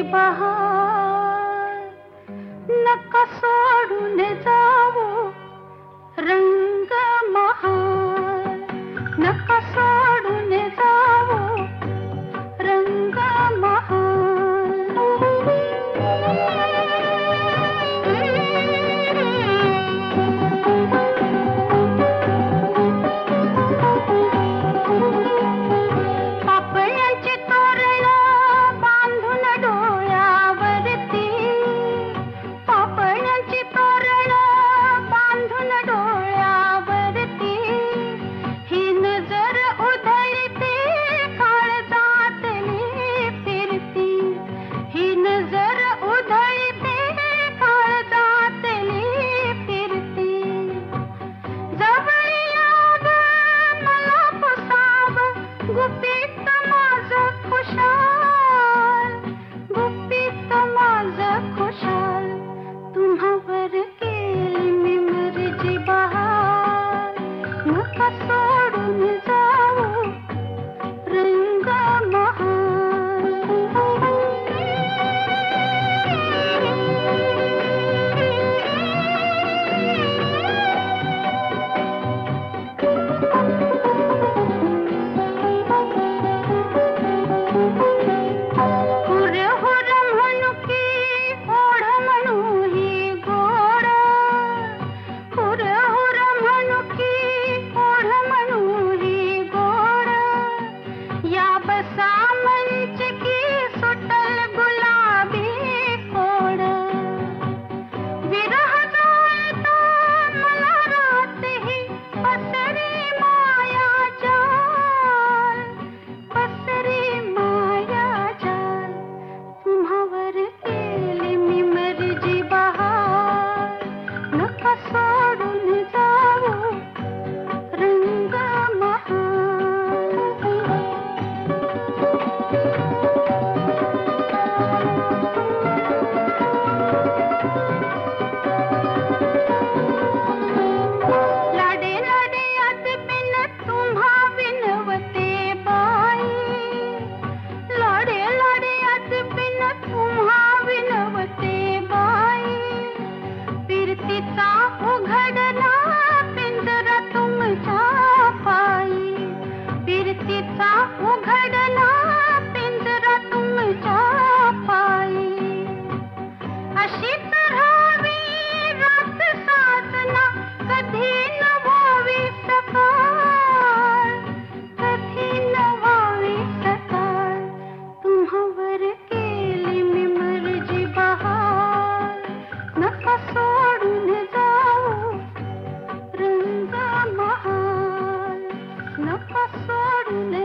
बहार. नका सोडून जाऊ रंग महाल. नका सोडून जाऊ रंग पापण्यांची तोरण बांधून डोळ्यावरती. पापण्यांची तोरण बांधून डोळ्यावरती. ही नजर उधळते काळजातली फिरती. ही नजर उधळते काळजातली फिरती. जवळ याव मला पुसाव गुपित माझं खुशाल. गुपित माझं खुशाल. तुम्हावर केली मी मर्जी बहार. नका सोडून जाऊ रंग हुर हुर म्हणू की ओढ म्हणू ही गोड. हुर हुर म्हणू की ओढ म्हणू ही गोड. या बसा मंच की सुटल गुलाबी कोड. विरह जाळतो मला रात ही पसरी माया जाल. पसरी माया जाल. तुम्हावर केली मी मर्जी बहार. नका सोडून जाऊ रंग लाडे लाडे अति बिन तुम्हा विनवते बाई. लाडे लाडे अति बिन तुम्हा विनवते बाई. फिरतीचा उघडला पिंजरा तुमच्या पायी. फिरतीचा उघडला पिंजरा तुमच्या पायी. अशी राहावी रात साजना कधी न व्हावी सकाळ. कधी न व्हावी सकाळ. तुम्हावर केली मी मर्जी बहार. नका सोडून जाऊ रंग महाल. नका सोडून